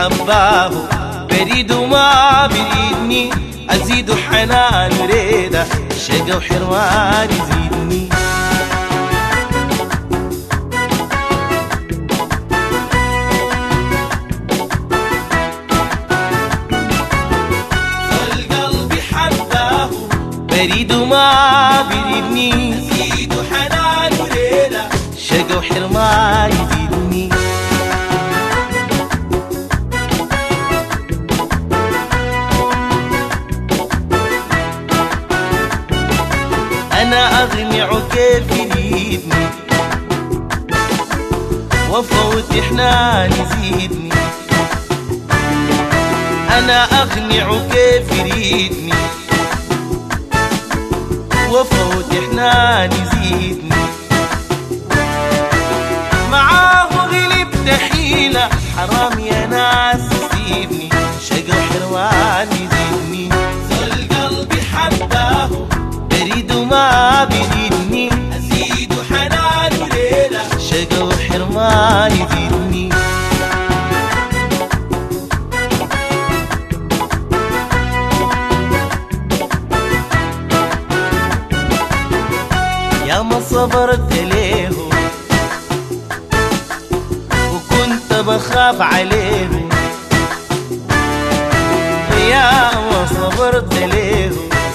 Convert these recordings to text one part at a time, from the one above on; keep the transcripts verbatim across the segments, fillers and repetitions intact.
حباه بريد وما بريدني، أزيد حنان وريده شقا وحرمان يزيدني. القلب حباه بريد وما بريدني، أزيد حنان وريده شقا وحرمان يزيدني. أنا أغني كيف يريدني، وفوت حنان يزيدني. أنا أغني كيف يريدني، وفوت حنان يزيدني. معاه غلبت حيلة حرام يا ناس يسيبني، شقا وحرمان يزيدني. القلب حباه بريد وما بريدني، أزيد حنان وليلة شقا وحرمان يزيدني. يا ما صبرت ليه وكنت بخاف عليه، يا ما صبرت ليه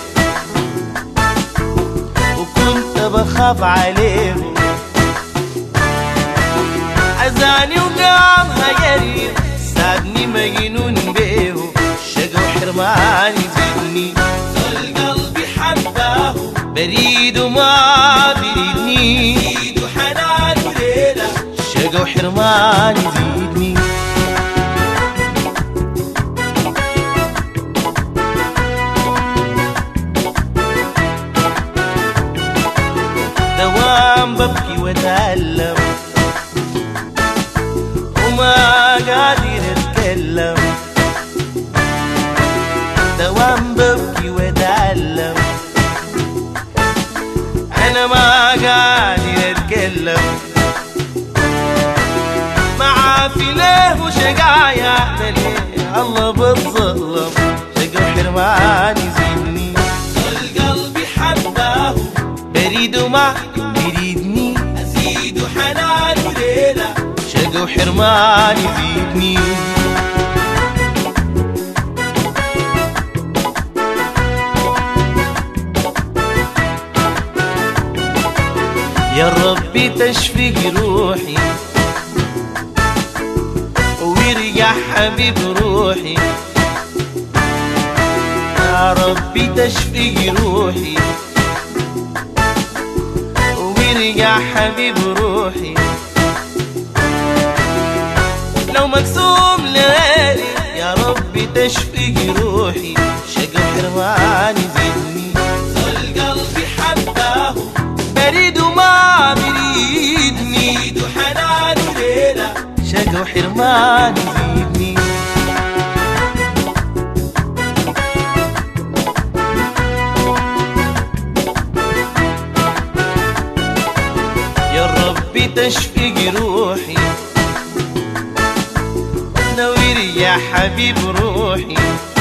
وكنت بخاف عليه. أذاني وقام غيري سابني مجنون بيه، شقا وحرمان يزيدني. القلب حباه بريد وما بريدني، أزيد حنان وليلة شقا وحرمان يزيدني. دوام ببكي واتألم وما قادر اتكلم، دوام ببكي واتألم انا ما قادر اتكلم. معافي ليه وشقايا ليه الله بتظلم، شقا وحرمان يزيدني. القلب حباه بريد وما بريدني، أزيد حنان وليلة شقا وحرمان يزيدني. يا ربي تشفي روحي ويرجع حبيب روحي، يا ربي تشفي روحي ويرجع حبيب روحي. لو مقسوم لغيري يا ربي تشفي روحي، شقا وحرمان يزيدني. القلب حباه بريد وما بريدني، أزيد حنان وليلة شقا وحرمان يزيدني. يا ربي تشفي روحي نوير يا حبيب روحي،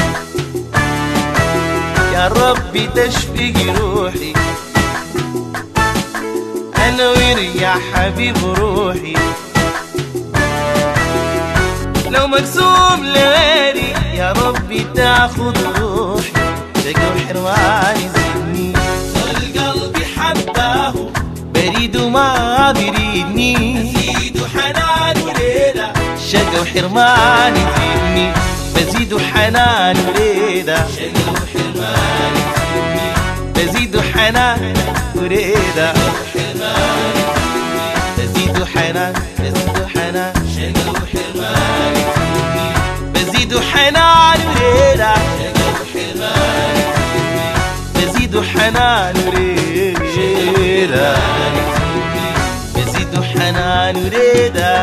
يا ربي تشفي روحي نوير يا حبيب روحي. لو مقسوم لغيري يا ربي تاخذ روحي، شقا وحرمان يزيدني. القلب حباه بريد وما بريدني، أزيد حنان وليلة شقا وحرمان يزيدني. بزيد حنان وريده شقا وحرمان يزيدني. بزيد حنان وريده بزيد حنان بزيد حنان شقا وحرمان يزيدني. بزيد حنان وريده شقا وحرمان يزيدني. بزيد حنان وريده بزيد حنان وريده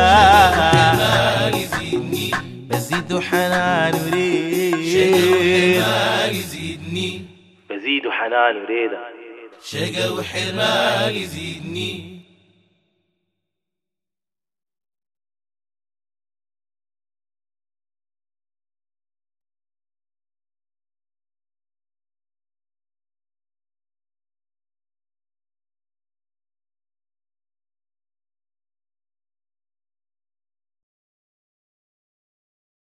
بزيد حنان وريده يزيدني. بزيد حنان وريده شقا وحرمان يزيدني.